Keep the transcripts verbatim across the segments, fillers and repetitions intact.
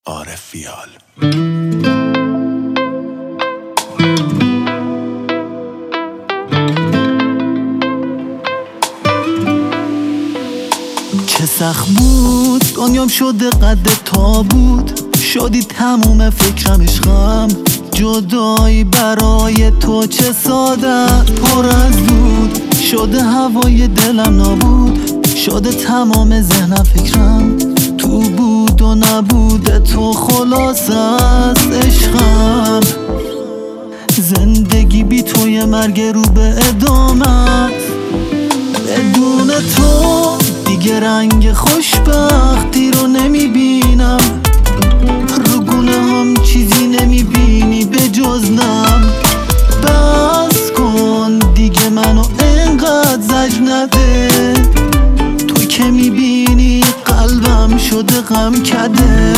عارف فیال. چه سخت بود دنیام شده قد تابوت، شدی تموم فکرم عشقم، جدایی برای تو چه ساده پر از بود، شده هوای دلم نابود، شده تمام ذهنم فکرم تو بود و نبوده تو خلاص از عشقم. زندگی بی توی مرگ رو به ادامه، بدون تو دیگه رنگ خوشبختی رو نمیبینم، رو گونه هم چیزی نمیبینی به جز نم. بس کن دیگه منو انقدر زج نده، تو که میبینی قلبم شده غم کده.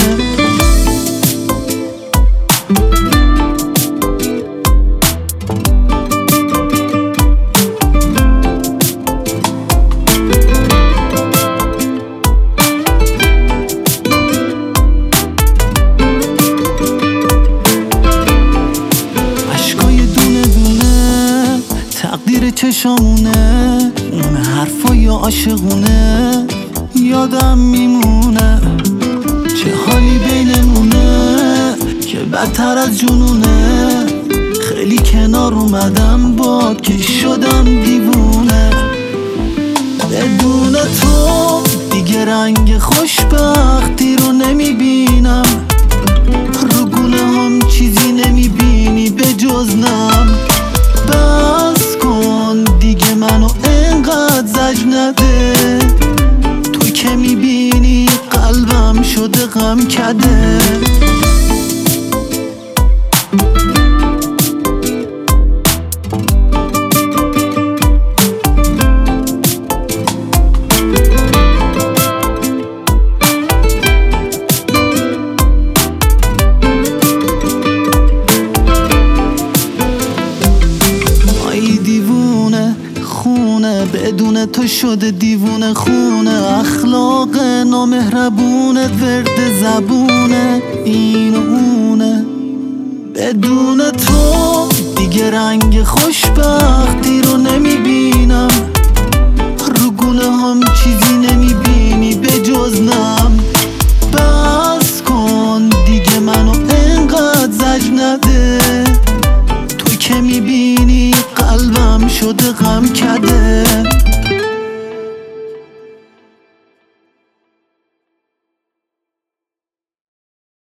تقدیر چشامونه، اون حرفای عاشقونه یادم میمونه، چه حالی بینمونه که بدتر از جنونه. خیلی کنار اومدم باد که شدم دیوونه، بدون تو دیگه رنگ خوشبختی رو نمیبینم، رو گونه هم چیزی نمیبینی به جز نم. بس کن دیگه منو انقدر زج نده، تو که میبینی قلبم شده غم کده. بدون تو شده دیوونه خونه، اخلاق نامهربونه ورد زبونه این و اونه. بدون تو دیگه رنگ خوشبختی رو نمیبینم، رو گونه هم چیزی نمیبینی به جز نم. بس کن دیگه منو انقدر زج نده، تو که میبینی قلبم شده غم کده.